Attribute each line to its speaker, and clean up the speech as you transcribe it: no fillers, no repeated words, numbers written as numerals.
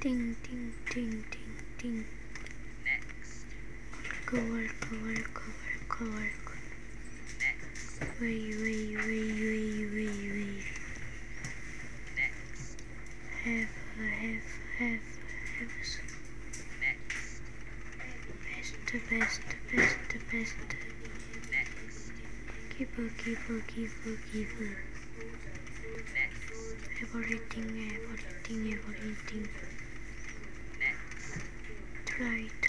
Speaker 1: Ting, ting, ting, ting, ting.
Speaker 2: Next.
Speaker 1: Work.
Speaker 2: Next.
Speaker 1: Way.
Speaker 2: Next.
Speaker 1: Have.
Speaker 2: Next.
Speaker 1: Best.
Speaker 2: Next.
Speaker 1: Keeper.
Speaker 2: Next.
Speaker 1: Everything.
Speaker 2: Next.
Speaker 1: Try.